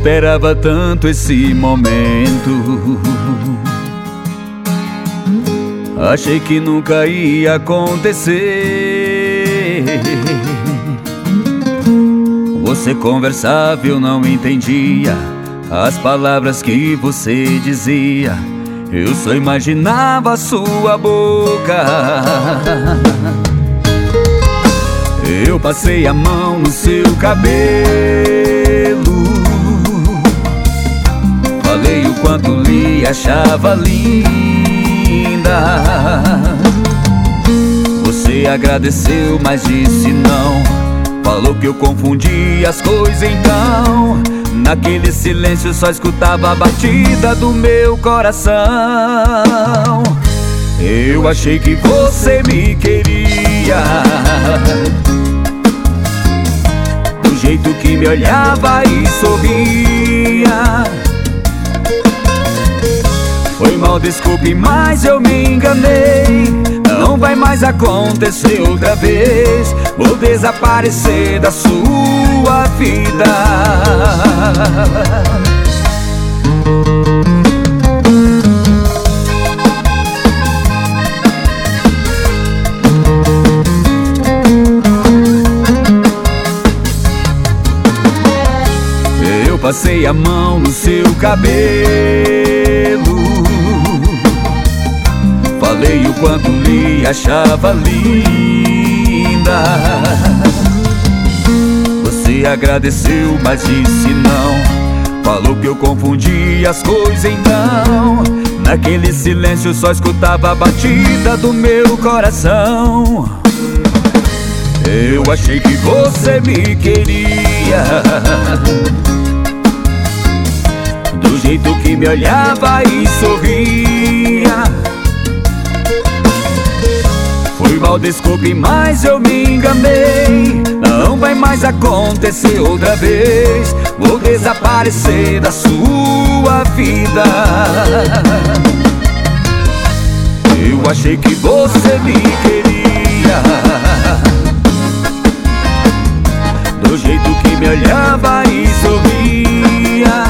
esperava tanto esse momento. Achei que nunca ia acontecer. Você conversava, eu não entendia as palavras que você dizia. Eu só imaginava a sua boca. Eu passei a mão no seu cabelo, falei o quanto lhe achava linda. Você agradeceu, mas disse não. Falou que eu confundi as coisas então. Naquele silêncio só escutava a batida do meu coração. Eu achei que você me queria, do jeito que me olhava e sorria. Foi mal, desculpe, mas eu me enganei. Não vai mais acontecer outra vez. Vou desaparecer da sua vida. Eu passei a mão no seu cabelo, falei o quanto lhe achava linda. Você agradeceu, mas disse não. Falou que eu confundi as coisas então. Naquele silêncio só escutava a batida do meu coração. Eu achei que você me queria, do jeito que me olhava e sorria. Foi mal, desculpe, mas eu me enganei. Não vai mais acontecer outra vez. Vou desaparecer da sua vida. Eu achei que você me queria, do jeito que me olhava e sorria.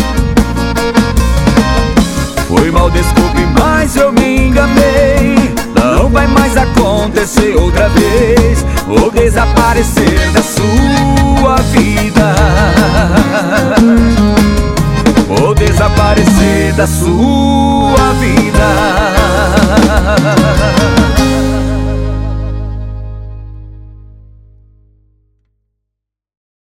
Foi mal, desculpe, mas eu me enganei. Não vai mais acontecer outra vez. Vou desaparecer da sua vida. Vou desaparecer da sua